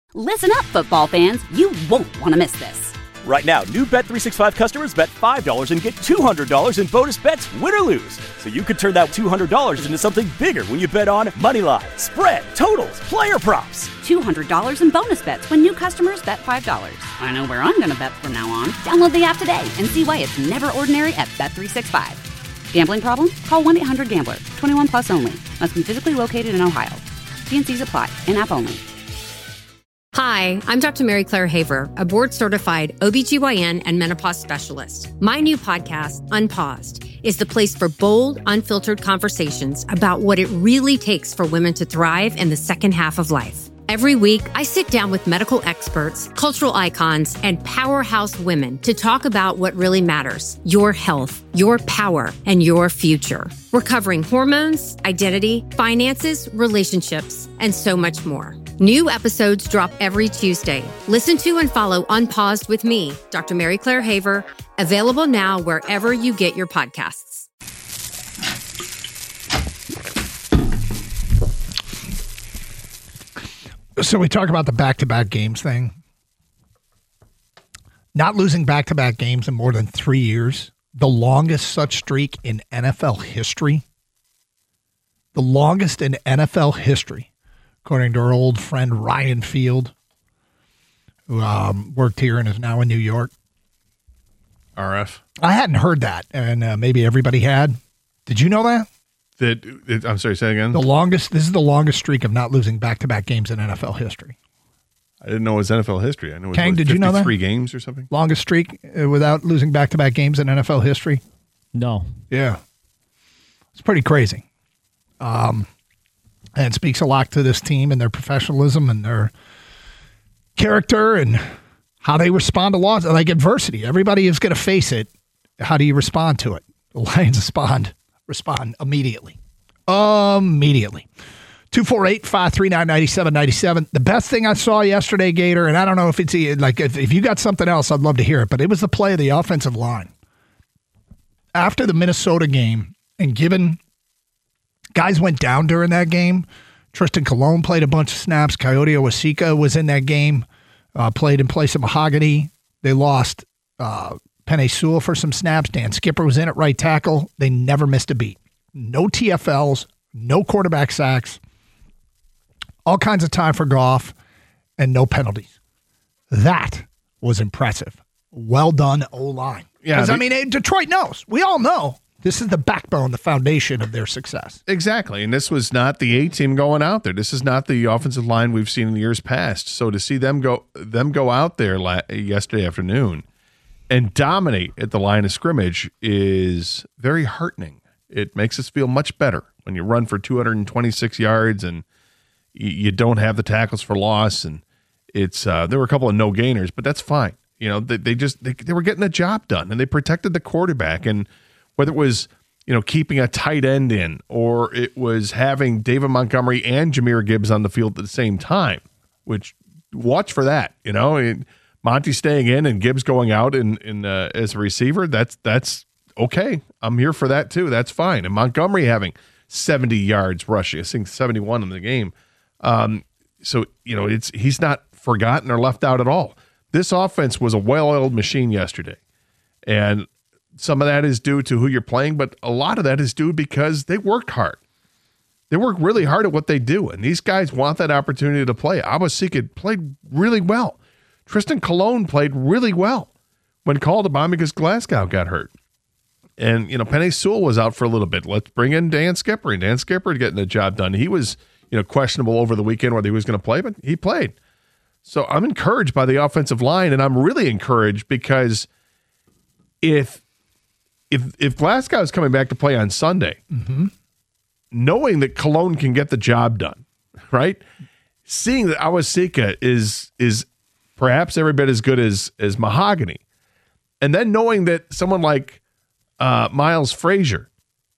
Listen up, football fans. You won't want to miss this. Right now, new Bet365 customers bet $5 and get $200 in bonus bets, win or lose. So you could turn that $200 into something bigger when you bet on moneyline, spread, totals, player props. $200 in bonus bets when new customers bet $5. I know where I'm going to bet from now on. Download the app today and see why it's never ordinary at Bet365. Gambling problem? Call 1-800-GAMBLER. 21 plus only. Must be physically located in Ohio. T&Cs apply. In-app only. Hi, I'm Dr. Mary Claire Haver, a board-certified OBGYN and menopause specialist. My new podcast, Unpaused, is the place for bold, unfiltered conversations about what it really takes for women to thrive in the second half of life. Every week, I sit down with medical experts, cultural icons, and powerhouse women to talk about what really matters: your health, your power, and your future. We're covering hormones, identity, finances, relationships, and so much more. New episodes drop every Tuesday. Listen to and follow Unpaused with me, Dr. Mary Claire Haver, available now wherever you get your podcasts. So we talk about the back-to-back games thing. Not losing back-to-back games in more than 3 years. The longest such streak in NFL history. The longest in NFL history, according to our old friend Ryan Field, who worked here and is now in New York. RF. I hadn't heard that, and maybe everybody had. Did you know that? I'm sorry, say again? This is the longest streak of not losing back-to-back games in NFL history. I didn't know it was NFL history. I know it was Kang, did you know that? 53 games or something? Longest streak without losing back-to-back games in NFL history? No. Yeah. It's pretty crazy. And it speaks a lot to this team and their professionalism and their character and how they respond to loss, like adversity. Everybody is going to face it. How do you respond to it? The Lions respond immediately. 248-539-9797. The best thing I saw yesterday, Gator, and I don't know if it's like if you got something else, I'd love to hear it, but it was the play of the offensive line. After the Minnesota game, and given guys went down during that game, Tristan Colon played a bunch of snaps. Coyote Owasika was in that game, played in place of Mahogany. They lost Penei Sewell for some snaps. Dan Skipper was in at right tackle. They never missed a beat. No TFLs, no quarterback sacks, all kinds of time for Goff, and no penalties. That was impressive. Well done, O-line. Yeah, Because, Detroit knows. We all know this is the backbone, the foundation of their success. Exactly. And this was not the A-team going out there. This is not the offensive line we've seen in the years past. So to see them go out there yesterday afternoon and dominate at the line of scrimmage is very heartening. It makes us feel much better when you run for 226 yards and you don't have the tackles for loss. And it's there were a couple of no gainers, but that's fine. They were getting the job done and they protected the quarterback. And whether it was keeping a tight end in or it was having David Montgomery and Jahmyr Gibbs on the field at the same time, which watch for that. Monty staying in and Gibbs going out in as a receiver, that's okay. I'm here for that too. That's fine. And Montgomery having 70 yards rushing, I think 71 in the game. So he's not forgotten or left out at all. This offense was a well-oiled machine yesterday. And some of that is due to who you're playing, but a lot of that is due because they work hard. They work really hard at what they do, and these guys want that opportunity to play. Owasika played really well. Tristan Colon played really well when called upon because Glasgow got hurt. And, Penei Sewell was out for a little bit. Let's bring in Dan Skipper, and Dan Skipper getting the job done. He was, questionable over the weekend whether he was going to play, but he played. So I'm encouraged by the offensive line, and I'm really encouraged because if Glasgow is coming back to play on Sunday, knowing that Cologne can get the job done, right? Seeing that Owasika is perhaps every bit as good as Mahogany, and then knowing that someone like Miles Frazier,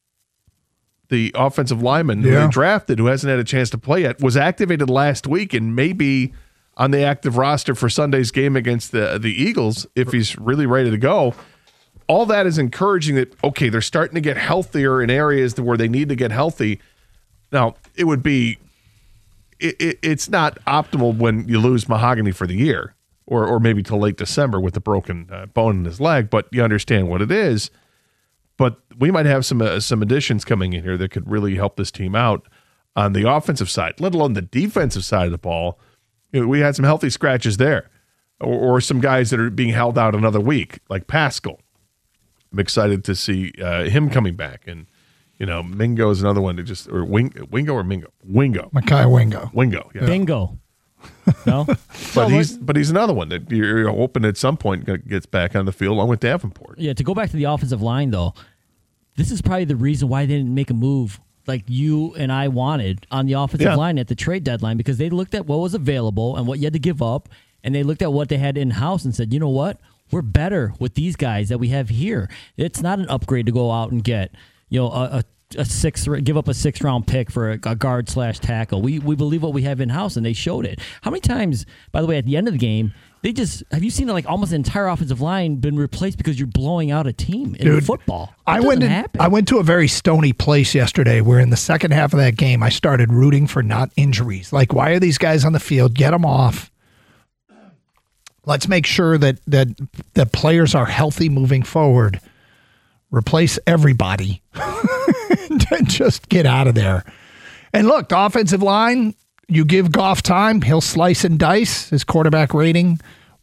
the offensive lineman who they drafted, who hasn't had a chance to play yet, was activated last week and maybe on the active roster for Sunday's game against the Eagles if he's really ready to go. All that is encouraging that, okay, they're starting to get healthier in areas where they need to get healthy. Now, it would be it's not optimal when you lose Mahogany for the year, or maybe till late December with the broken bone in his leg. But you understand what it is. But we might have some additions coming in here that could really help this team out on the offensive side, let alone the defensive side of the ball. We had some healthy scratches there, or some guys that are being held out another week, like Pascal. I'm excited to see him coming back, and Mingo is another one Wingo or Mingo? Wingo. Mekhi Wingo. Wingo. Yeah. Bingo. No, but he's another one that you're hoping at some point gets back on the field along with Davenport. Yeah, to go back to the offensive line though, this is probably the reason why they didn't make a move like you and I wanted on the offensive line at the trade deadline, because they looked at what was available and what you had to give up, and they looked at what they had in house and said, you know what, we're better with these guys that we have here. It's not an upgrade to go out and get give up a 6th round pick for a guard / tackle. We believe what we have in house, and they showed it. How many times, by the way, at the end of the game, have you seen like almost the entire offensive line been replaced because you're blowing out a team in football? I went to a very stony place yesterday where in the second half of that game I started rooting for not injuries. Like, why are these guys on the field? Get them off. Let's make sure that players are healthy moving forward. Replace everybody. Just get out of there. And look, the offensive line, you give Goff time, he'll slice and dice. His quarterback rating,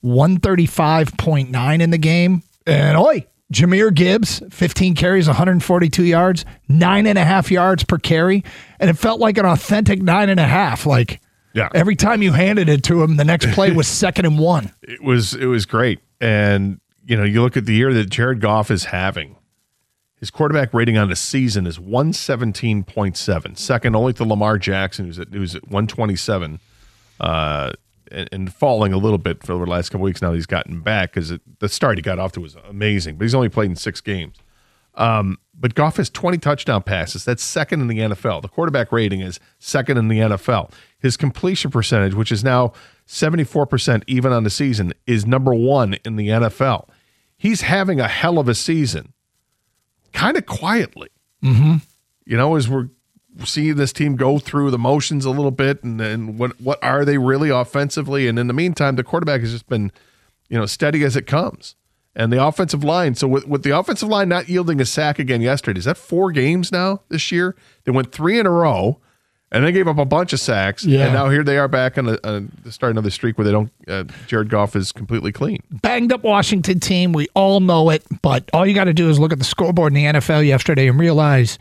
135.9 in the game. And Jahmyr Gibbs, 15 carries, 142 yards, 9.5 yards per carry. And it felt like an authentic 9.5. Like, every time you handed it to him, the next play was 2nd and 1. It was great. And, you look at the year that Jared Goff is having. His quarterback rating on the season is 117.7, second only to Lamar Jackson, who's at 127, and falling a little bit for the last couple weeks. Now he's gotten back because the start he got off to was amazing, but he's only played in 6 games. But Goff has 20 touchdown passes. That's second in the NFL. The quarterback rating is second in the NFL. His completion percentage, which is now 74% even on the season, is number 1 in the NFL. He's having a hell of a season. Kind of quietly, as we're seeing this team go through the motions a little bit, and what are they really offensively? And in the meantime, the quarterback has just been, steady as it comes. And the offensive line, so with the offensive line not yielding a sack again yesterday, is that 4 games now this year? They went 3 in a row, and they gave up a bunch of sacks, and now here they are back on the start another streak where they don't. Jared Goff is completely clean. Banged up Washington team, we all know it, but all you got to do is look at the scoreboard in the NFL yesterday and realize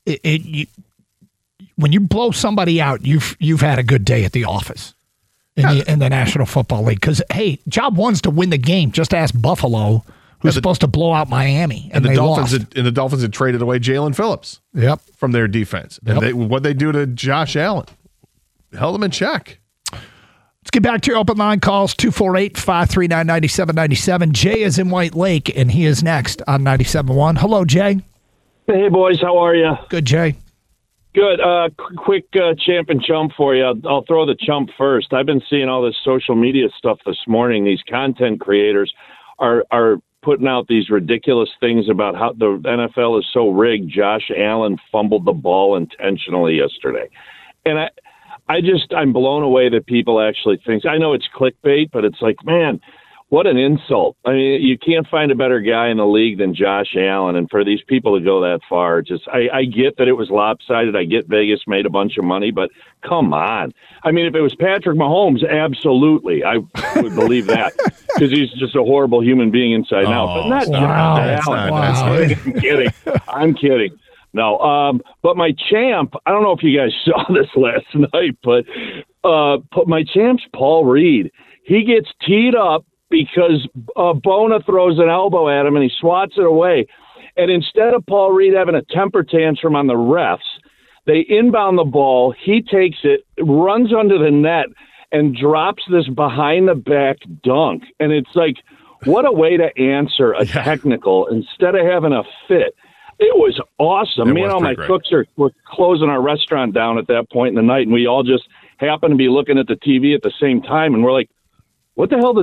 when you blow somebody out, you've had a good day at the office in the National Football League. Because hey, job 1's to win the game. Just ask Buffalo, who's supposed to blow out Miami, and they lost. And the Dolphins had traded away Jalen Phillips. From their defense. And what they do to Josh Allen held them in check. Let's get back to your open line calls, 248-539-9797. Jay is in White Lake, and he is next on 97.1. Hello, Jay. Hey, boys. How are you? Good, Jay. Good. Quick champ and chump for you. I'll throw the chump first. I've been seeing all this social media stuff this morning. These content creators are putting out these ridiculous things about how the NFL is so rigged. Josh Allen fumbled the ball intentionally yesterday. And I'm blown away that people actually think. I know it's clickbait, but it's like, man, what an insult. I mean, you can't find a better guy in the league than Josh Allen. And for these people to go that far, I get that it was lopsided. I get Vegas made a bunch of money, but come on. I mean, if it was Patrick Mahomes, absolutely. I would believe that because he's just a horrible human being inside and out. But not Josh Allen. I'm kidding. No, but my champ, I don't know if you guys saw this last night, but my champ's Paul Reed. He gets teed up because Bona throws an elbow at him and he swats it away. And instead of Paul Reed having a temper tantrum on the refs, they inbound the ball. He takes it, runs under the net, and drops this behind-the-back dunk. And it's like, what a way to answer a technical instead of having a fit. It was awesome. Me and all my cooks were closing our restaurant down at that point in the night, and we all just happened to be looking at the TV at the same time, and we're like, what the hell did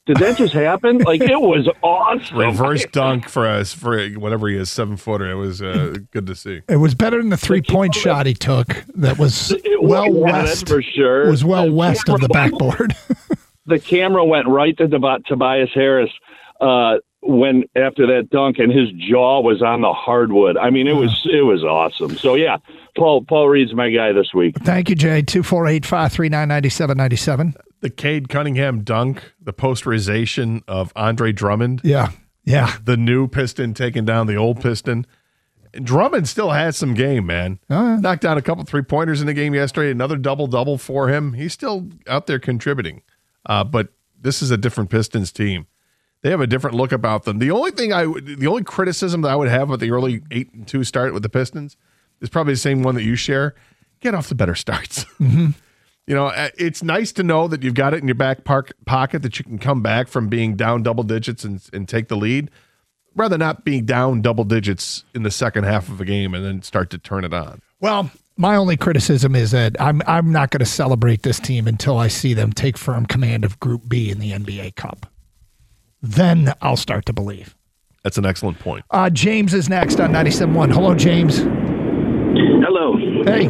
Did that just happen? Like, it was awesome. Reverse dunk for us for whatever he is, 7-footer. It was good to see. It was better than the 3-point shot he took. That was west. For sure. It was west of the backboard. The camera went right to Tobias Harris when after that dunk, and his jaw was on the hardwood. I mean, it was awesome. So yeah, Paul Reed's my guy this week. Thank you, Jay. 248-539-9797. The Cade Cunningham dunk, the posterization of Andre Drummond. Yeah. The new Piston taking down the old Piston. Drummond still has some game, man. Knocked down a couple 3-pointers in the game yesterday. Another double-double for him. He's still out there contributing. But this is a different Pistons team. They have a different look about them. The only criticism that I would have with the early 8-2 start with the Pistons is probably the same one that you share. Get off the better starts. Mm-hmm. You know, it's nice to know that you've got it in your back pocket that you can come back from being down double digits and take the lead, rather not being down double digits in the second half of a game and then start to turn it on. Well, my only criticism is that I'm not going to celebrate this team until I see them take firm command of Group B in the NBA Cup. Then I'll start to believe. That's an excellent point. James is next on 97.1. Hello, James. Hello. Hey.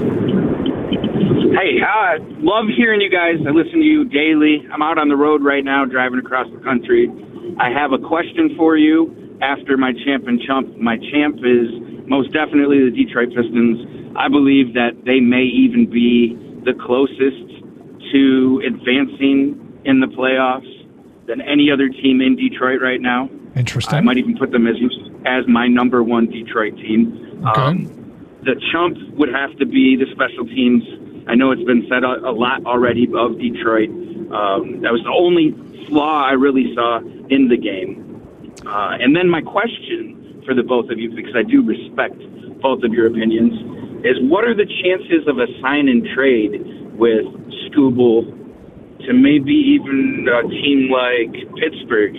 Hey, love hearing you guys. I listen to you daily. I'm out on the road right now driving across the country. I have a question for you after my champ and chump. My champ is most definitely the Detroit Pistons. I believe that they may even be the closest to advancing in the playoffs than any other team in Detroit right now. Interesting. I might even put them as my number one Detroit team. Okay. The chump would have to be the special teams. I know it's been said a lot already of Detroit. That was the only flaw I really saw in the game. And then my question for the both of you, because I do respect both of your opinions, is what are the chances of a sign and trade with Skubal to maybe even a team like Pittsburgh?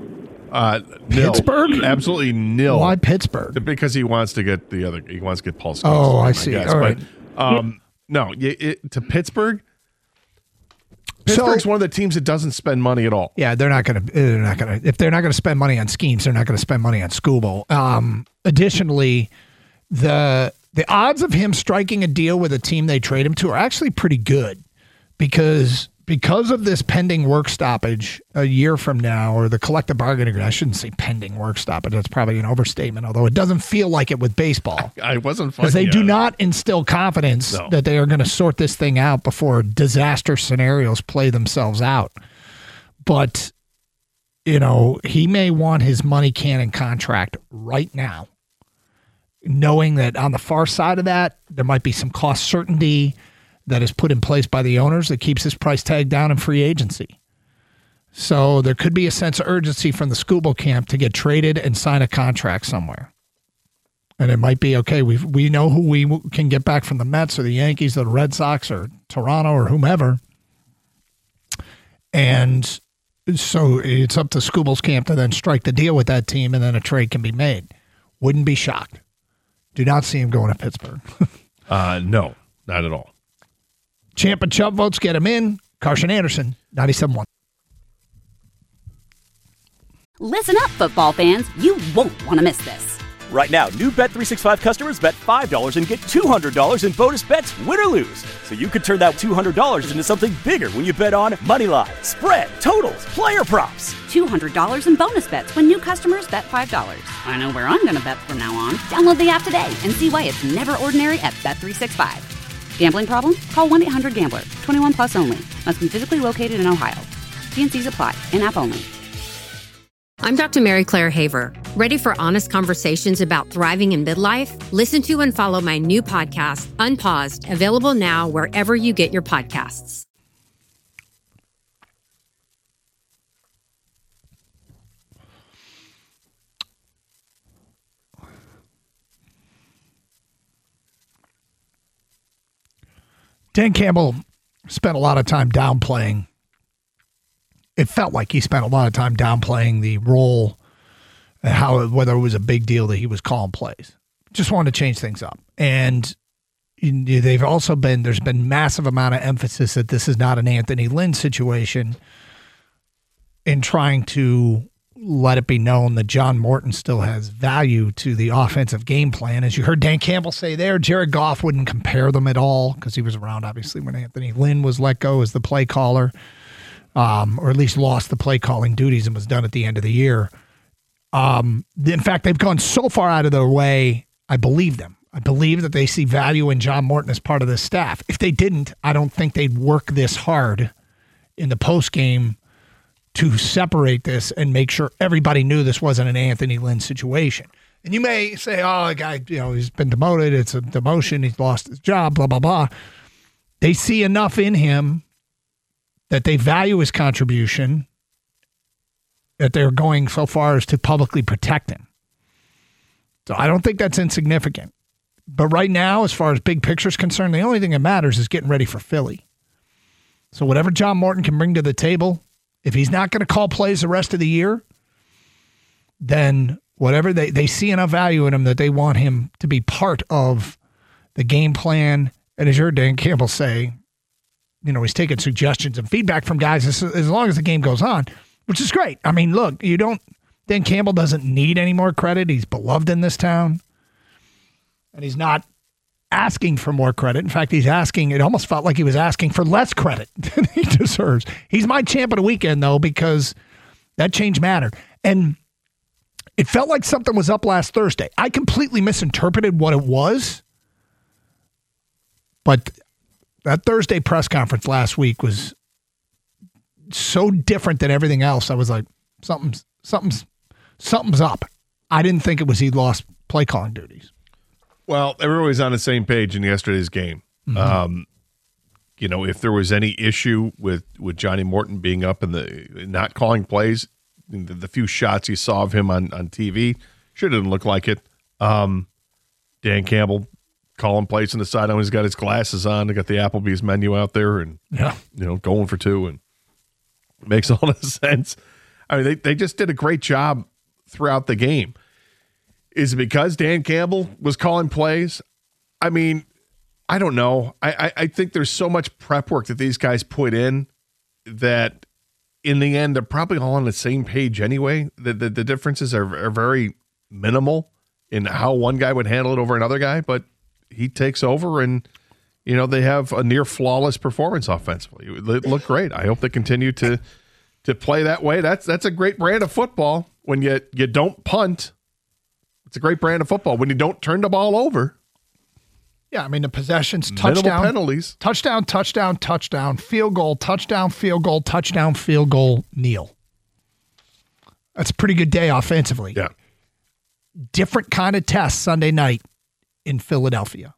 Nil. Pittsburgh? Absolutely nil. Why Pittsburgh? Because he wants to get Paul Scholes. Oh, I see. All right. But, no, to Pittsburgh. Pittsburgh's one of the teams that doesn't spend money at all. Yeah, they're not going to. If they're not going to spend money on schemes, they're not going to spend money on Skubal. Additionally, the odds of him striking a deal with a team they trade him to are actually pretty good because of this pending work stoppage a year from now, or the collective bargaining agreement. I shouldn't say pending work stoppage. That's probably an overstatement, although it doesn't feel like it with baseball. I wasn't because they do not instill confidence that they are going to sort this thing out before disaster scenarios play themselves out. But, he may want his money cannon contract right now, knowing that on the far side of that, there might be some cost certainty that is put in place by the owners that keeps his price tag down in free agency. So there could be a sense of urgency from the Skubal camp to get traded and sign a contract somewhere. And it might be, okay, we know who we can get back from the Mets or the Yankees or the Red Sox or Toronto or whomever. And so it's up to Skubal's camp to then strike the deal with that team, and then a trade can be made. Wouldn't be shocked. Do not see him going to Pittsburgh. No, not at all. Champ and Chump votes get him in. Carson Anderson, 97.1. Listen up, football fans. You won't want to miss this. Right now, new Bet365 customers bet $5 and get $200 in bonus bets, win or lose. So you could turn that $200 into something bigger when you bet on moneyline, spread, totals, player props. $200 in bonus bets when new customers bet $5. I know where I'm going to bet from now on. Download the app today and see why it's never ordinary at Bet365. Gambling problem? Call 1-800-GAMBLER. 21 plus only. Must be physically located in Ohio. T&Cs apply. In-app only. I'm Dr. Mary Claire Haver. Ready for honest conversations about thriving in midlife? Listen to and follow my new podcast, Unpaused, available now wherever you get your podcasts. Dan Campbell spent a lot of time downplaying. It felt like he spent a lot of time downplaying the role and whether it was a big deal that he was calling plays. Just wanted to change things up. And there's been massive amount of emphasis that this is not an Anthony Lynn situation. in trying to let it be known that John Morton still has value to the offensive game plan. As you heard Dan Campbell say there, Jared Goff wouldn't compare them at all because he was around, obviously, when Anthony Lynn was let go as the play caller, or at least lost the play calling duties and was done at the end of the year. In fact, they've gone so far out of their way, I believe them. I believe that they see value in John Morton as part of this staff. If they didn't, I don't think they'd work this hard in the postgame to separate this and make sure everybody knew this wasn't an Anthony Lynn situation. And you may say, oh, the guy, he's been demoted. It's a demotion. He's lost his job, blah, blah, blah. They see enough in him that they value his contribution that they're going so far as to publicly protect him. So I don't think that's insignificant. But right now, as far as big picture is concerned, the only thing that matters is getting ready for Philly. So whatever John Morton can bring to the table, if he's not going to call plays the rest of the year, then whatever they see enough value in him that they want him to be part of the game plan. And as you heard Dan Campbell say, he's taking suggestions and feedback from guys as long as the game goes on, which is great. I mean, look, Dan Campbell doesn't need any more credit. He's beloved in this town. And he's not asking for more credit. In fact, it almost felt like he was asking for less credit than he deserves. He's my champ of the weekend, though, because that change mattered. And it felt like something was up last Thursday. I completely misinterpreted what it was. But that Thursday press conference last week was so different than everything else. I was like, something's up. I didn't think it was he lost play calling duties. Well, everybody's on the same page in yesterday's game. Mm-hmm. If there was any issue with Johnny Morton being up and not calling plays, the few shots you saw of him on TV sure didn't look like it. Dan Campbell calling plays on the sideline. He's got his glasses on. They got the Applebee's menu out there, and going for two, and it makes all the sense. I mean, they just did a great job throughout the game. Is it because Dan Campbell was calling plays? I mean, I don't know. I think there's so much prep work that these guys put in that in the end, they're probably all on the same page anyway. The differences are very minimal in how one guy would handle it over another guy, but he takes over and, they have a near flawless performance offensively. It looked great. I hope they continue to play that way. That's a great brand of football when you don't punt. It's a great brand of football when you don't turn the ball over. Yeah, I mean, the possessions, touchdown, penalties, touchdown, field goal, touchdown, field goal, kneel. That's a pretty good day offensively. Yeah. Different kind of test Sunday night in Philadelphia.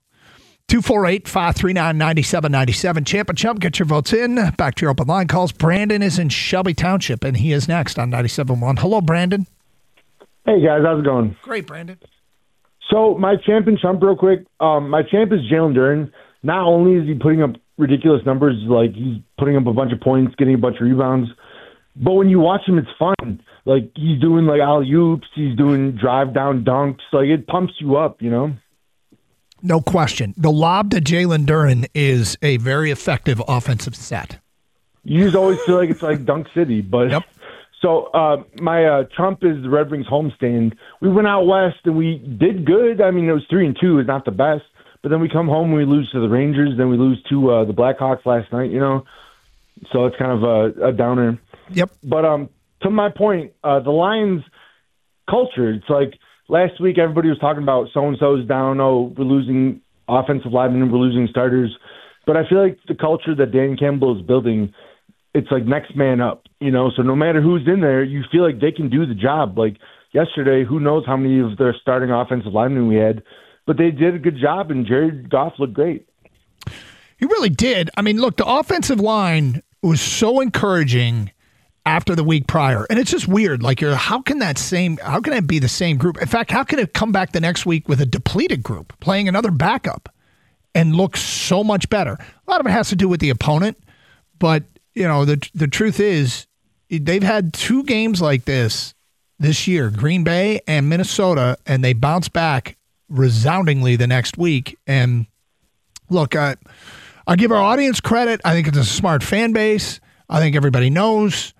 248-539-9797. Champ and Chump, get your votes in. Back to your open line calls. Brandon is in Shelby Township, and he is next on 97.1. Hello, Brandon. Hey, guys. How's it going? Great, Brandon. So my champ and Chump real quick. My champ is Jalen Duren. Not only is he putting up ridiculous numbers, like he's putting up a bunch of points, getting a bunch of rebounds, but when you watch him, it's fun. Like he's doing like alley-oops, he's doing drive-down dunks. Like it pumps you up, No question. The lob to Jalen Duren is a very effective offensive set. You just always feel like it's like Dunk City, but yep. So my Trump is the Red Wings homestand. We went out west and we did good. I mean, it was 3-2. It's not the best, but then we come home and we lose to the Rangers. Then we lose to the Blackhawks last night. So it's kind of a downer. Yep. But to my point, the Lions culture. It's like last week everybody was talking about so and so's down. Oh, we're losing offensive linemen. We're losing starters. But I feel like the culture that Dan Campbell is building, it's like next man up. So no matter who's in there, you feel like they can do the job. Like yesterday, who knows how many of their starting offensive linemen we had, but they did a good job, and Jared Goff looked great. He really did. I mean, look, the offensive line was so encouraging after the week prior, and it's just weird. Like, how can it be the same group? In fact, how can it come back the next week with a depleted group playing another backup and look so much better? A lot of it has to do with the opponent, but the truth is, they've had two games like this year, Green Bay and Minnesota, and they bounce back resoundingly the next week. And look, I give our audience credit. I think it's a smart fan base. I think everybody knows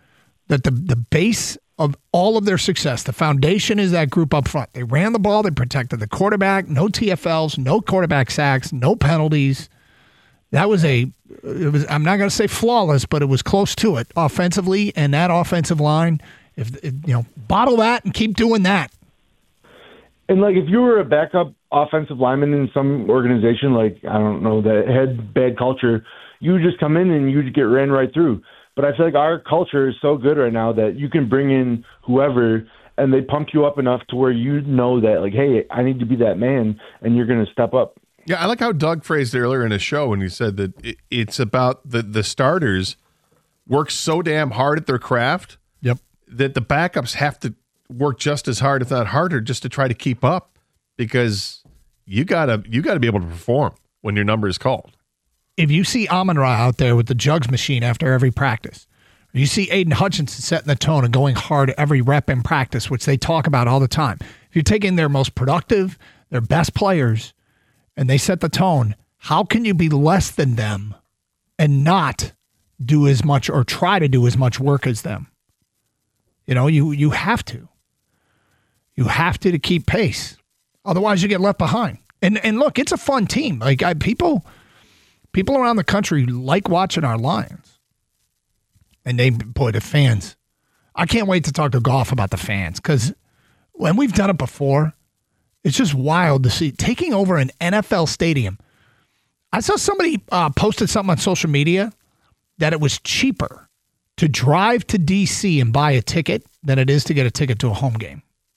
that the base of all of their success, the foundation is that group up front. They ran the ball. They protected the quarterback. No TFLs, no quarterback sacks, no penalties. That was I'm not going to say flawless, but it was close to it offensively. And that offensive line, if bottle that and keep doing that. And like if you were a backup offensive lineman in some organization, like, I don't know, that had bad culture, you would just come in and you would get ran right through. But I feel like our culture is so good right now that you can bring in whoever and they pump you up enough to where you know that, like, hey, I need to be that man, and you're going to step up. Yeah, I like how Doug phrased it earlier in his show when he said that it's about the starters work so damn hard at their craft that the backups have to work just as hard, if not harder, just to try to keep up, because you gotta be able to perform when your number is called. If you see Amon-Ra out there with the jugs machine after every practice, or you see Aiden Hutchinson setting the tone and going hard every rep in practice, which they talk about all the time. If you're taking their most productive, their best players, and they set the tone, how can you be less than them and not do as much or try to do as much work as them? You have to. You have to keep pace. Otherwise, you get left behind. And look, it's a fun team. Like people around the country like watching our Lions. And the fans. I can't wait to talk to Goff about the fans, because when we've done it before, it's just wild to see taking over an NFL stadium. I saw somebody posted something on social media that it was cheaper to drive to D.C. and buy a ticket than it is to get a ticket to a home game.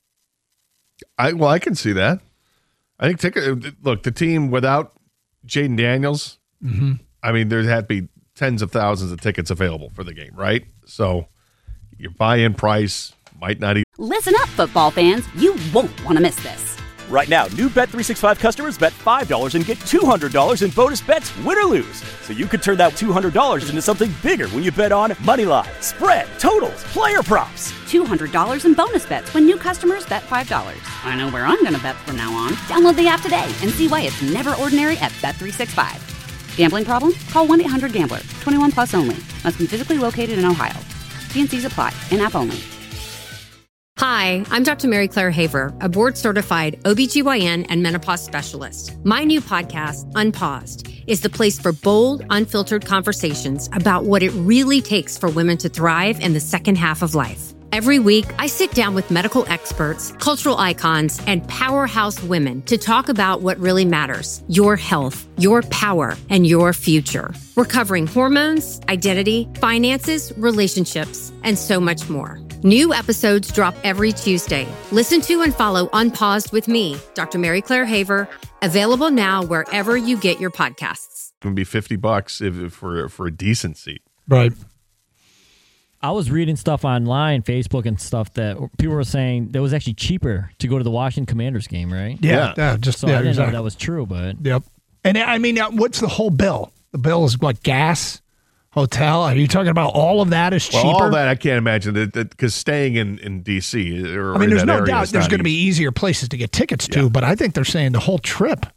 I can see that. I think the team without Jaden Daniels, I mean, there had to be tens of thousands of tickets available for the game, right? So your buy-in price might not even. Listen up, football fans. You won't want to miss this. Right now, new Bet365 customers bet $5 and get $200 in bonus bets, win or lose. So you could turn that $200 into something bigger when you bet on Moneyline, spread, totals, player props. $200 in bonus bets when new customers bet $5. I know where I'm going to bet from now on. Download the app today and see why it's never ordinary at Bet365. Gambling problem? Call 1-800-GAMBLER. 21 plus only. Must be physically located in Ohio. T&Cs apply. In-app only. Hi, I'm Dr. Mary Claire Haver, a board-certified OBGYN and menopause specialist. My new podcast, Unpaused, is the place for bold, unfiltered conversations about what it really takes for women to thrive in the second half of life. Every week, I sit down with medical experts, cultural icons, and powerhouse women to talk about what really matters: your health, your power, and your future. We're covering hormones, identity, finances, relationships, and so much more. New episodes drop every Tuesday. Listen to and follow Unpaused with me, Dr. Mary Claire Haver, available now wherever you get your podcasts. It would be $50 for a decent seat. Right. I was reading stuff online, Facebook and stuff, that people were saying that it was actually cheaper to go to the Washington Commanders game, right? Yeah. I didn't know that was true, but. Yep. And I mean, what's the whole bill? The bill is what, gas? Hotel? Are you talking about all of that is cheaper? Well, all that I can't imagine, because staying in D.C. or there's in that no area doubt there's going to be easier places to get tickets to, but I think they're saying the whole trip.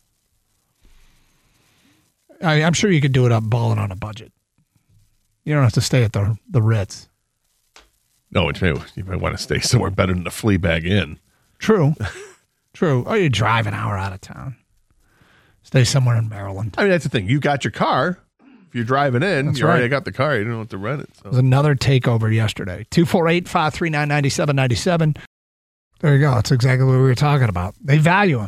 I'm sure you could do it up balling on a budget. You don't have to stay at the Ritz. No, you might want to stay somewhere better than the Fleabag Inn. True. Or you drive an hour out of town. Stay somewhere in Maryland. I mean, that's the thing. You got your car. If you're driving in, That's you already right. got the car. You don't have to rent it. So. It was another takeover yesterday. 248-539-9797. There you go. That's exactly what we were talking about. They value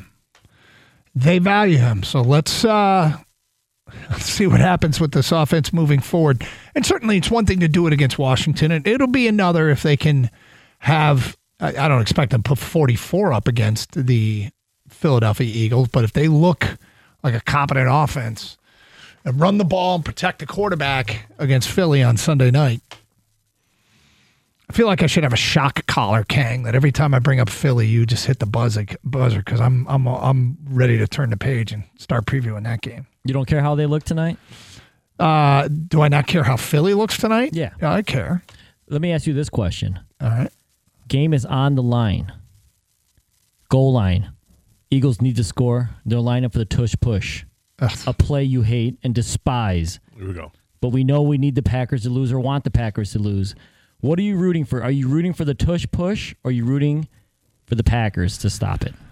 him. So let's see what happens with this offense moving forward. And certainly it's one thing to do it against Washington, and it'll be another if they can have, I don't expect them to put 44 up against the Philadelphia Eagles, but if they look like a competent offense and run the ball and protect the quarterback against Philly on Sunday night, I feel like I should have a shock collar, Kang, that every time I bring up Philly, you just hit the buzzer, because I'm ready to turn the page and start previewing that game. You don't care how they look tonight? Do I not care how Philly looks tonight? Yeah, I care. Let me ask you this question. All right. Game is on the line. Goal line. Eagles need to score. They're lined up for the tush push. Ugh. A play you hate and despise. Here we go. But we know we need the Packers to lose or want the Packers to lose. What are you rooting for? Are you rooting for the tush push, or are you rooting for the Packers to stop it?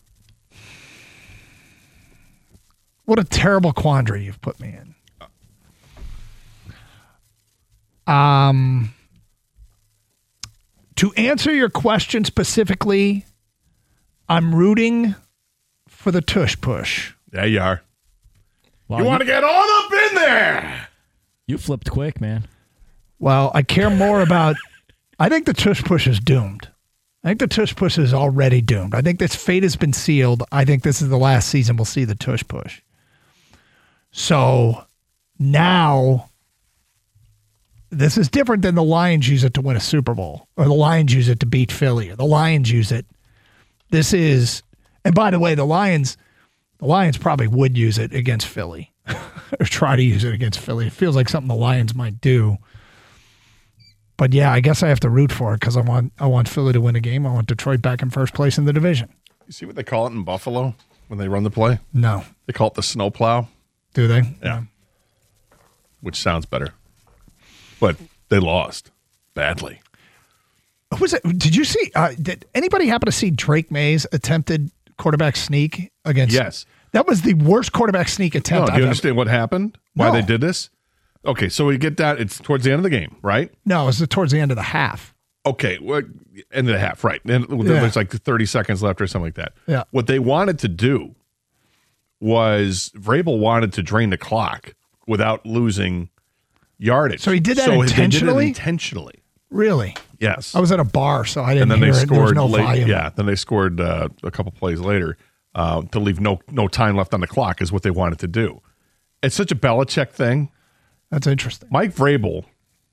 What a terrible quandary you've put me in. To answer your question specifically, I'm rooting for the tush push. There you are. Wow, You want to get all up in there. You flipped quick, man. Well, I care more about. I think the tush push is doomed. I think the tush push is already doomed. I think this fate has been sealed. I think this is the last season we'll see the tush push. So now, this is different than the Lions use it to win a Super Bowl, or the Lions use it to beat Philly, or the Lions use it. This is, and by the way, the Lions probably would use it against Philly, or try to use it against Philly. It feels like something the Lions might do. But yeah, I guess I have to root for it because I want Philly to win a game. I want Detroit back in first place in the division. You see what they call it in Buffalo when they run the play? No. They call it the snowplow. Do they? Yeah. Which sounds better. But they lost badly. What was it? Did you see? Did anybody happen to see Drake May's attempted quarterback sneak against? Yes. That was the worst quarterback sneak attempt. No, do you understand what happened? Why No. they did this? Okay, so we get down. It's towards the end of the game, right? No, it was towards the end of the half. Okay, well, end of the half, right? And there's like 30 seconds left or something like that. Yeah. What they wanted to do was Vrabel wanted to drain the clock without losing yardage. So he did that They intentionally? did it intentionally. Really? Yes. I was at a bar, so I didn't And then hear they it. There was scored no late. volume. Yeah. Then they scored a couple plays later to leave no time left on the clock is what they wanted to do. It's such a Belichick thing. That's interesting. Mike Vrabel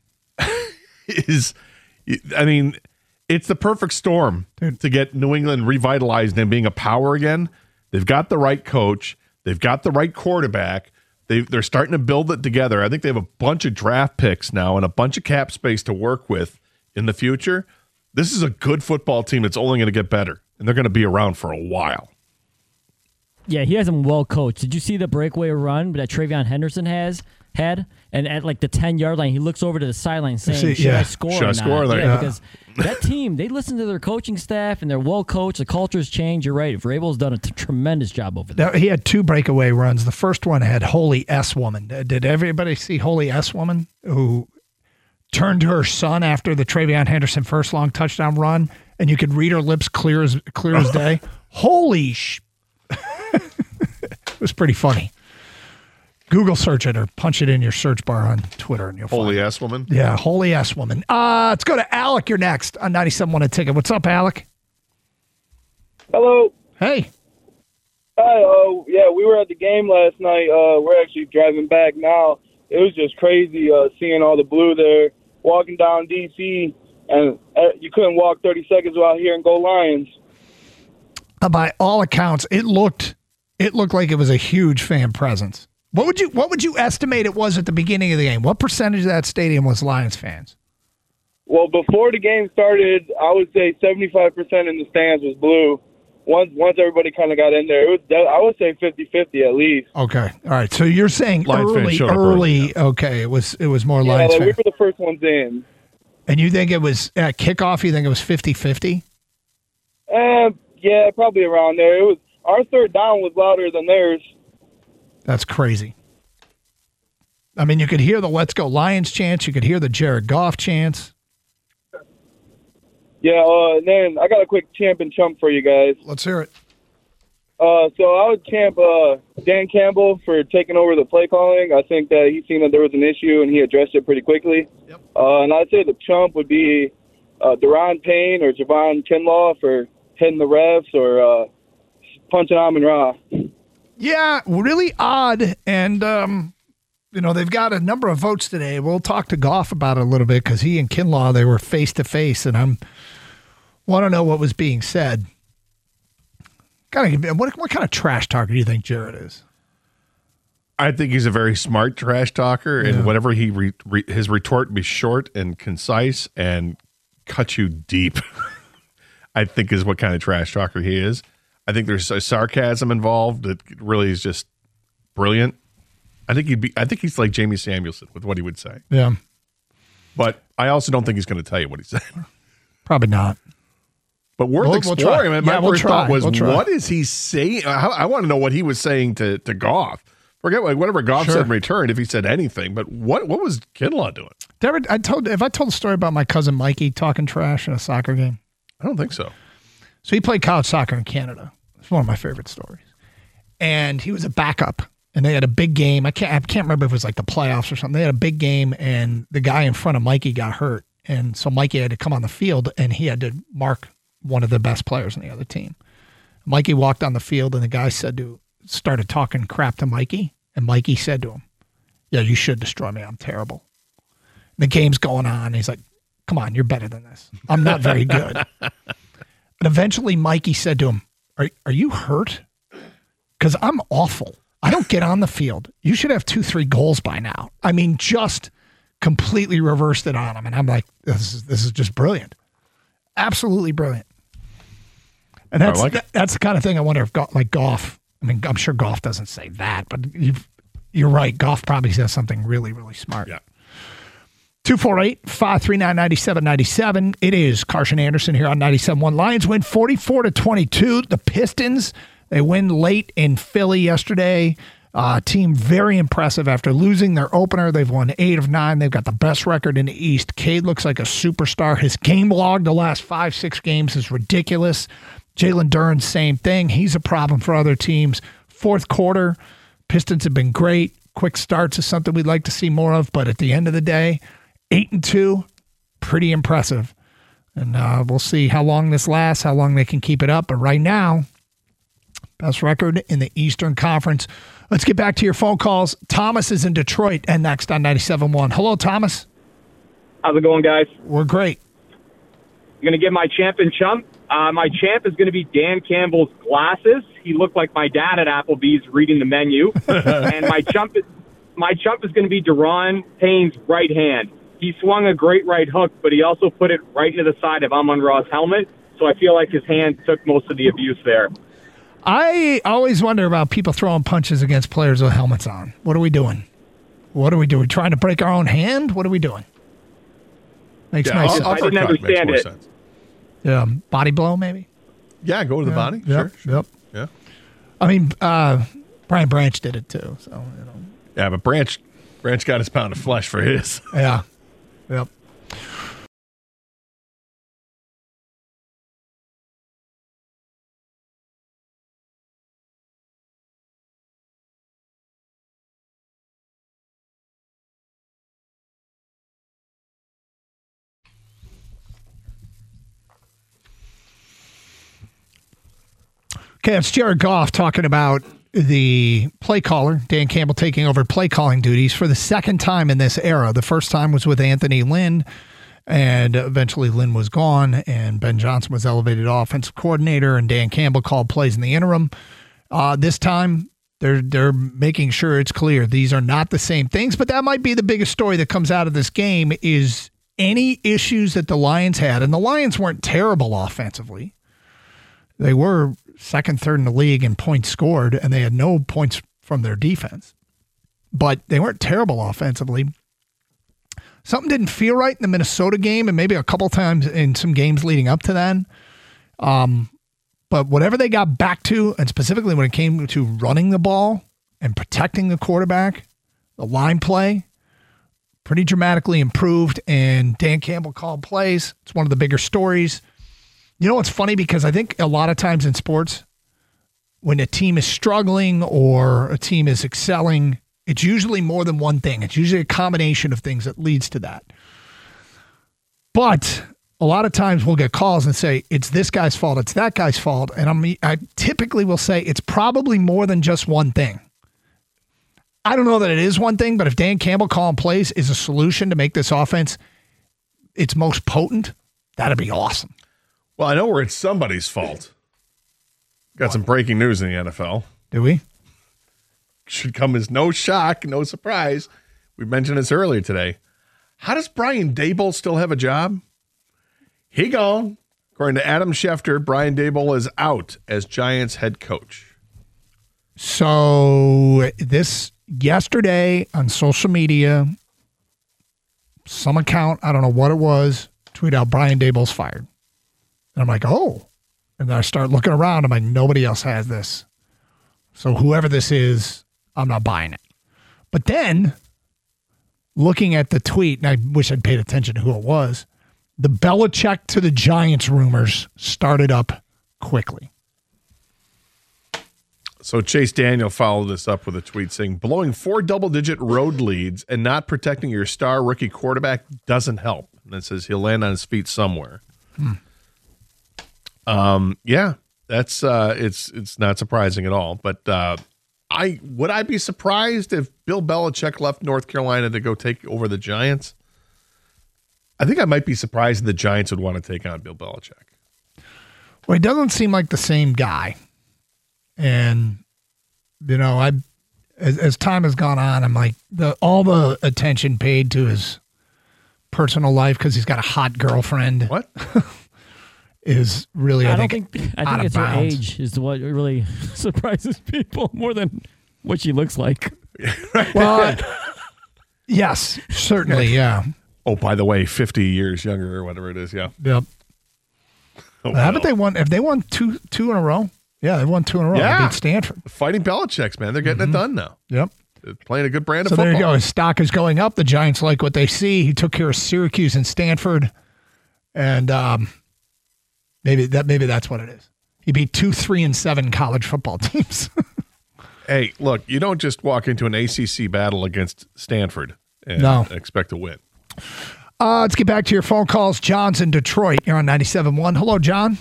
is, I mean, it's the perfect storm to get New England revitalized and being a power again. They've got the right coach. They've got the right quarterback. They're starting to build it together. I think they have a bunch of draft picks now and a bunch of cap space to work with in the future. This is a good football team that's only going to get better, and they're going to be around for a while. Yeah, he has him well coached. Did you see the breakaway run that Travion Henderson had? And at like the 10-yard line, he looks over to the sideline saying, should I score Should I or score? not? Yeah. Because that team, they listen to their coaching staff, and they're well coached. The culture's changed. You're right. Vrabel's done a tremendous job over there. He had 2 breakaway runs. The first one had Holy S Woman. Did everybody see Holy S Woman, who turned to her son after the Travion Henderson first long touchdown run, and you could read her lips clear as day? Holy It was pretty funny. Google search it or punch it in your search bar on Twitter and you'll Holy find it. ass woman? Yeah, Holy ass woman. Let's go to Alec. You're next on 97.1 A Ticket. What's up, Alec? Hello. Hey. Hi. Yeah, we were at the game last night. We're actually driving back now. It was just crazy seeing all the blue there, walking down D.C., and you couldn't walk 30 seconds without hearing "Go Lions." By all accounts, it looked like it was a huge fan presence. What would you estimate it was at the beginning of the game? What percentage of that stadium was Lions fans? Well, before the game started, I would say 75% in the stands was blue. Once everybody kind of got in there, I would say 50-50 at least. Okay, all right. So you're saying Lions fans showed up early. yeah. Okay, it was more Yeah, Lions like fans. we were the first ones in. And you think it was at kickoff? You think it was 50-50? Yeah, probably around there. It was our third down was louder than theirs. That's crazy. I mean, you could hear the "Let's Go Lions" chants. You could hear the Jared Goff chants. Yeah, and then I got a quick champ and chump for you guys. Let's hear it. So I would champ Dan Campbell for taking over the play calling. I think that he seen that there was an issue and he addressed it pretty quickly. Yep. And I'd say the chump would be Deron Payne or Javon Kinlaw for hitting the refs or punching Amon Ra. Yeah, really odd. And, they've got a number of votes today. We'll talk to Goff about it a little bit because he and Kinlaw, they were face-to-face, and I want to know what was being said. What kind of trash talker do you think Jared is? I think he's a very smart trash talker, and whatever his retort be short and concise and cut you deep, I think is what kind of trash talker he is. I think there's a sarcasm involved that really is just brilliant. I think he's like Jamie Samuelson with what he would say. Yeah. But I also don't think he's going to tell you what he said. Probably not. But worth exploring. We'll My first thought was, what is he saying? I want to know what he was saying to Goff. Forget whatever Goff said in return, if he said anything. But what was Kinlaw doing? Have I told the story about my cousin Mikey talking trash in a soccer game? I don't think so. So he played college soccer in Canada. It's one of my favorite stories. And he was a backup. And they had a big game. I can't remember if it was like the playoffs or something. They had a big game, and the guy in front of Mikey got hurt. And so Mikey had to come on the field, and he had to mark one of the best players on the other team. Mikey walked on the field, and the guy started talking crap to Mikey. And Mikey said to him, "Yeah, you should destroy me. I'm terrible." And the game's going on. And he's like, "Come on, you're better than this. I'm not very good." And eventually Mikey said to him, Are you hurt? Because I'm awful. I don't get on the field. You should have 2-3 goals by now. I mean, just completely reversed it on him. And I'm like, this is just brilliant. Absolutely brilliant. And that's the kind of thing I wonder if Goff, I mean, I'm sure Goff doesn't say that, but you're right. Goff probably says something really, really smart. Yeah. 248-539-9797. It is Carson Anderson here on 97.1. Lions win 44-22. The Pistons, they win late in Philly yesterday. Team very impressive after losing their opener. They've won 8 of 9. They've got the best record in the East. Cade looks like a superstar. His game log the last 5-6 games is ridiculous. Jalen Duren, same thing. He's a problem for other teams. Fourth quarter, Pistons have been great. Quick starts is something we'd like to see more of, but at the end of the day, 8-2, pretty impressive. And we'll see how long this lasts, how long they can keep it up. But right now, best record in the Eastern Conference. Let's get back to your phone calls. Thomas is in Detroit and next on 97.1. Hello, Thomas. How's it going, guys? We're great. I'm going to give my champ and chump. My champ is going to be Dan Campbell's glasses. He looked like my dad at Applebee's reading the menu. And my chump is going to be Deron Payne's right hand. He swung a great right hook, but he also put it right into the side of Amon-Ra's helmet. So I feel like his hand took most of the abuse there. I always wonder about people throwing punches against players with helmets on. What are we doing? What are we doing? Trying to break our own hand? What are we doing? Makes nice sense. I didn't understand it. Sense. Body blow, maybe? Yeah, go to the body. Yep, Sure. Yep. Yeah. I mean, Brian Branch did it too. So Yeah, but Branch got his pound of flesh for his. Yeah. Yep. Okay, it's Jared Goff talking about the play caller, Dan Campbell, taking over play calling duties for the second time in this era. The first time was with Anthony Lynn, and eventually Lynn was gone, and Ben Johnson was elevated offensive coordinator, and Dan Campbell called plays in the interim. This time, they're making sure it's clear these are not the same things, but that might be the biggest story that comes out of this game is any issues that the Lions had, and the Lions weren't terrible offensively. They were second, third in the league in points scored, and they had no points from their defense. But they weren't terrible offensively. Something didn't feel right in the Minnesota game, and maybe a couple times in some games leading up to that. But whatever they got back to, and specifically when it came to running the ball and protecting the quarterback, the line play, pretty dramatically improved, and Dan Campbell called plays. It's one of the bigger stories. You know what's funny? Because I think a lot of times in sports, when a team is struggling or a team is excelling, it's usually more than one thing. It's usually a combination of things that leads to that. But a lot of times we'll get calls and say, it's this guy's fault, it's that guy's fault. And I typically will say it's probably more than just one thing. I don't know that it is one thing, but if Dan Campbell calling plays is a solution to make this offense its most potent, that'd be awesome. Well, I know where it's somebody's fault. Got some breaking news in the NFL. Do we? Should come as no shock, no surprise. We mentioned this earlier today. How does Brian Daboll still have a job? He gone. According to Adam Schefter, Brian Daboll is out as Giants head coach. So this yesterday on social media, some account, I don't know what it was, tweet out Brian Daboll's fired. And I'm like, oh. And then I start looking around. I'm like, nobody else has this. So whoever this is, I'm not buying it. But then, looking at the tweet, and I wish I'd paid attention to who it was, the Belichick to the Giants rumors started up quickly. So Chase Daniel followed this up with a tweet saying, blowing 4 double-digit road leads and not protecting your star rookie quarterback doesn't help. And it says he'll land on his feet somewhere. Yeah, that's it's not surprising at all. But would I be surprised if Bill Belichick left North Carolina to go take over the Giants? I think I might be surprised the Giants would want to take on Bill Belichick. Well, he doesn't seem like the same guy. And, you know, as time has gone on, I'm like, all the attention paid to his personal life because he's got a hot girlfriend. What? Is really, I think it's her age is what really surprises people more than what she looks like. Well, yes, certainly, yeah. Oh, by the way, 50 years younger or whatever it is, yeah. Yep. Oh, haven't they won? Have they won two in a row? Yeah, they won 2 in a row. Yeah. They beat Stanford. Fighting Belichick's, man. They're getting it done now. Yep. They're playing a good brand of football. So there you go. His stock is going up. The Giants like what they see. He took care of Syracuse and Stanford. And maybe that's what it is. He beat 2, 3, and 7 college football teams. Hey, look, you don't just walk into an ACC battle against Stanford and expect to win. Let's get back to your phone calls. John's in Detroit. You're on 97.1. Hello, John.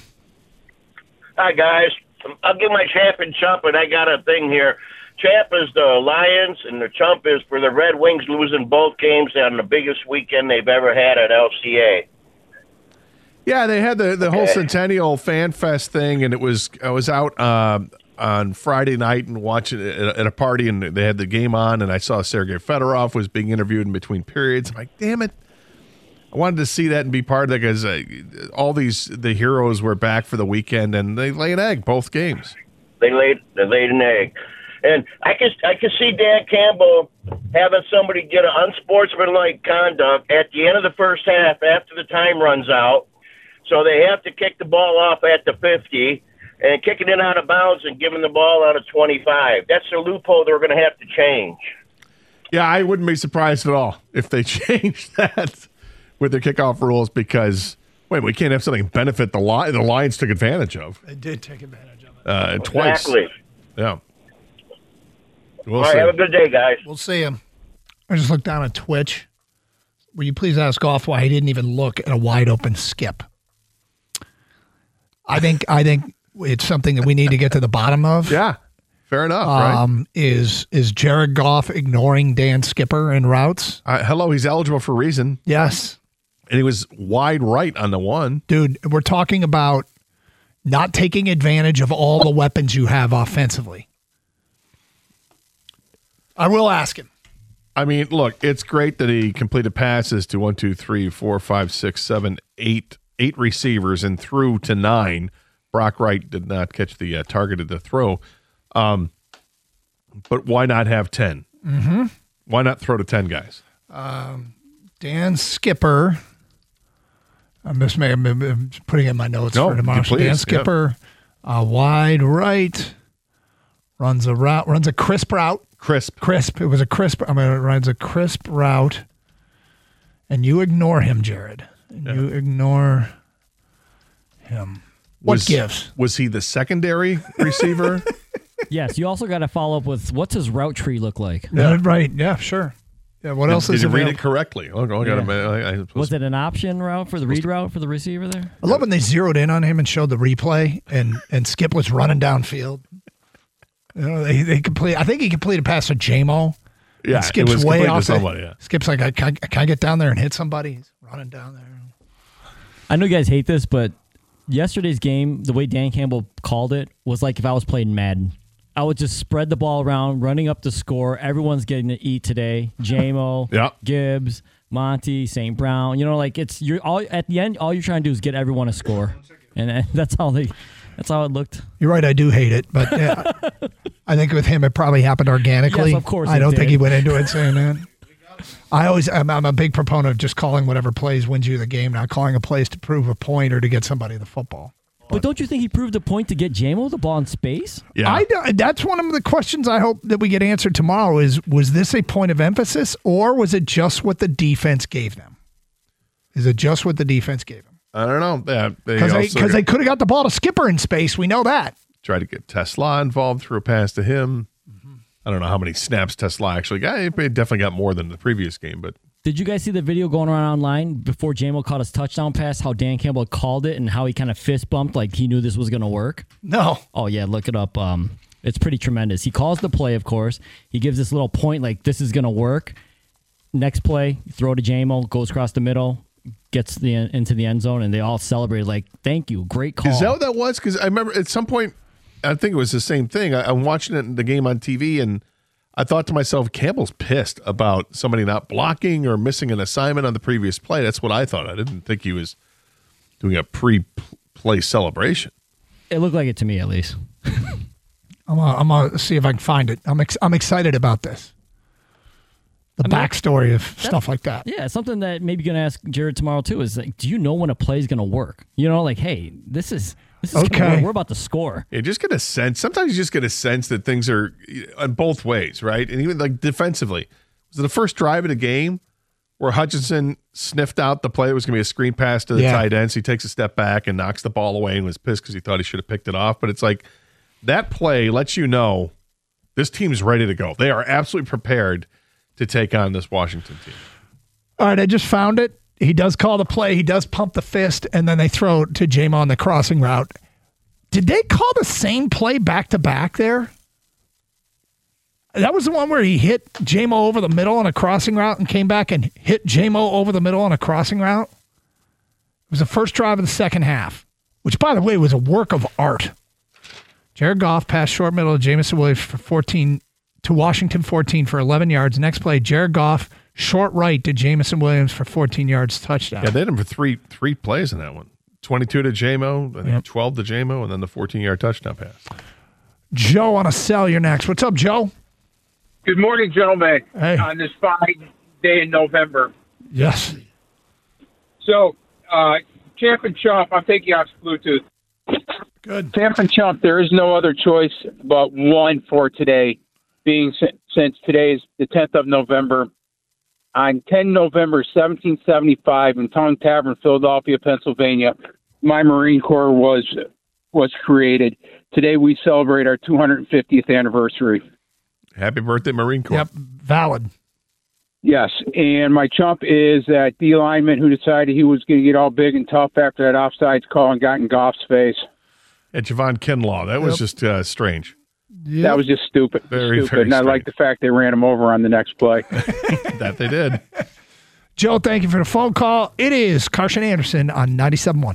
Hi, guys. I'll give my champ and chump, and I got a thing here. Champ is the Lions, and the chump is for the Red Wings losing both games on the biggest weekend they've ever had at LCA. Yeah, they had the whole Centennial Fan Fest thing, and I was out on Friday night and watching it at a party, and they had the game on, and I saw Sergei Fedorov was being interviewed in between periods. I'm like, damn it. I wanted to see that and be part of it because all the heroes were back for the weekend, and they lay an egg both games. They laid an egg, and I can see Dan Campbell having somebody get an unsportsmanlike conduct at the end of the first half after the time runs out, so they have to kick the ball off at the 50 and kicking it out of bounds and giving the ball out of 25. That's a loophole they're going to have to change. Yeah, I wouldn't be surprised at all if they changed that with their kickoff rules because, we can't have something benefit the Lions took advantage of. They did take advantage of it. Twice. Exactly. Yeah. All right, have a good day, guys. We'll see him. I just looked down at Twitch. Will you please ask Goff why he didn't even look at a wide open skip? I think it's something that we need to get to the bottom of. Yeah. Fair enough, right? Is Jared Goff ignoring Dan Skipper in routes? Hello, he's eligible for a reason. Yes. And he was wide right on the one. Dude, we're talking about not taking advantage of all the weapons you have offensively. I will ask him. I mean, look, it's great that he completed passes to 1, 2, 3, 4, 5, 6, 7, 8 receivers and threw to 9. Brock Wright did not catch the target of the throw. But why not have 10? Mm-hmm. Why not throw to 10 guys? Dan Skipper. I'm just putting in my notes for tomorrow. Dan Skipper, wide right, runs a crisp route. Crisp. It was a crisp. Runs a crisp route, and you ignore him, Jared. You ignore him. What gives? Was he the secondary receiver? Yes. You also got to follow up with what's his route tree look like? Yeah, right. Yeah, sure. Yeah, what else is did he read it correctly? Was it an option route for the read route for the receiver there? I love when they zeroed in on him and showed the replay, and Skip was running downfield. You know, they complete. I think he completed a pass to J-Mo. Yeah, and Skip's way off. Somebody, yeah. Skip's like, I can't get down there and hit somebody. He's running down there. I know you guys hate this, but yesterday's game, the way Dan Campbell called it, was like if I was playing Madden. I would just spread the ball around, running up the score. Everyone's getting to eat today. J-Mo, Gibbs, Monty, St. Brown. You know, like at the end, all you're trying to do is get everyone a score, and that's how it looked. You're right. I do hate it, but I think with him, it probably happened organically. Yes, of course. I don't think he went into it saying that. I'm a big proponent of just calling whatever plays wins you the game, not calling a plays to prove a point or to get somebody the football. But don't you think he proved a point to get J-Mo the ball in space? Yeah. That's one of the questions I hope that we get answered tomorrow is, was this a point of emphasis or was it just what the defense gave them? Is it just what the defense gave them? I don't know. Because they could have got the ball to Skipper in space. We know that. Try to get Tesla involved through a pass to him. I don't know how many snaps Tesla actually got. He definitely got more than the previous game. But did you guys see the video going around online before J-Mo caught his touchdown pass, how Dan Campbell called it and how he kind of fist bumped like he knew this was going to work? No. Oh, yeah, look it up. It's pretty tremendous. He calls the play, of course. He gives this little point like this is going to work. Next play, throw to J-Mo, goes across the middle, gets into the end zone, and they all celebrate like, thank you, great call. Is that what that was? Because I remember at some point, I think it was the same thing. I'm watching the game on TV, and I thought to myself, Campbell's pissed about somebody not blocking or missing an assignment on the previous play. That's what I thought. I didn't think he was doing a pre-play celebration. It looked like it to me, at least. I'm gonna see if I can find it. I'm excited about this. The backstory of stuff like that. Yeah, something that maybe you're going to ask Jared tomorrow, too, is like, do you know when a play is going to work? You know, like, hey, this is okay. We're about to score. Yeah, just get a sense. Sometimes you just get a sense that things are on both ways, right? And even like defensively. Was it the first drive of the game where Hutchinson sniffed out the play? It was going to be a screen pass to the tight end. So he takes a step back and knocks the ball away and was pissed because he thought he should have picked it off. But it's like that play lets you know this team's ready to go. They are absolutely prepared to take on this Washington team. All right, I just found it. He does call the play. He does pump the fist, and then they throw to J-Mo on the crossing route. Did they call the same play back-to-back there? That was the one where he hit J-Mo over the middle on a crossing route and came back and hit J-Mo over the middle on a crossing route? It was the first drive of the second half, which, by the way, was a work of art. Jared Goff passed short middle to Jameson Williams for 14 to Washington 14 for 11 yards. Next play, Jared Goff, short right to Jameson Williams for 14 yards, touchdown. Yeah, they had him for three plays in that one. 22 to J-Mo, I think 12 to J-Mo, and then the 14-yard touchdown pass. Joe on a cell, you're next. What's up, Joe? Good morning, gentlemen. Hey. On this fine day in November. Yes. So, Champ and Chump, I'm taking off Bluetooth. Good. Champ and Chump, there is no other choice but one for today. Being since today is the 10th of November. On 10 November 1775 in Tongue Tavern, Philadelphia, Pennsylvania, my Marine Corps was created. Today we celebrate our 250th anniversary. Happy birthday, Marine Corps. Yep, valid. Yes, and my chump is that D lineman who decided he was going to get all big and tough after that offsides call and got in Goff's face. And Javon Kinlaw, that was just strange. Yep. That was just stupid. Very And I like the fact they ran him over on the next play. That they did. Joe, thank you for the phone call. It is Carson Anderson on 97.1.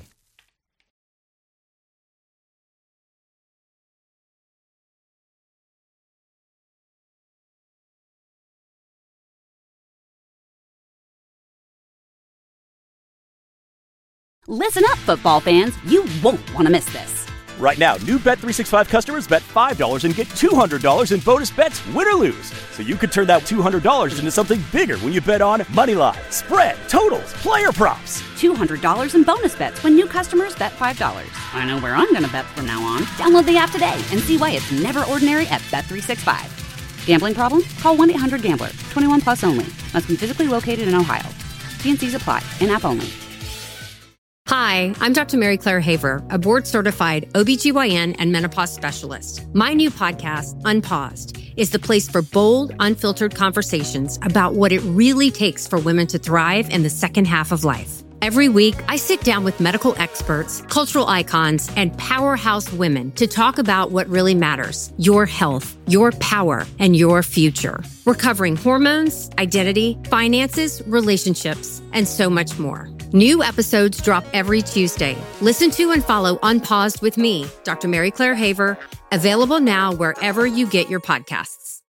Listen up, football fans. You won't want to miss this. Right now, new Bet365 customers bet $5 and get $200 in bonus bets, win or lose. So you could turn that $200 into something bigger when you bet on Moneyline, spread, totals, player props. $200 in bonus bets when new customers bet $5. I know where I'm going to bet from now on. Download the app today and see why it's never ordinary at Bet365. Gambling problem? Call 1-800-GAMBLER. 21 plus only. Must be physically located in Ohio. T&Cs apply. In-app only. Hi, I'm Dr. Mary Claire Haver, a board-certified OBGYN and menopause specialist. My new podcast, Unpaused, is the place for bold, unfiltered conversations about what it really takes for women to thrive in the second half of life. Every week, I sit down with medical experts, cultural icons, and powerhouse women to talk about what really matters: your health, your power, and your future. We're covering hormones, identity, finances, relationships, and so much more. New episodes drop every Tuesday. Listen to and follow Unpaused with me, Dr. Mary Claire Haver, available now wherever you get your podcasts.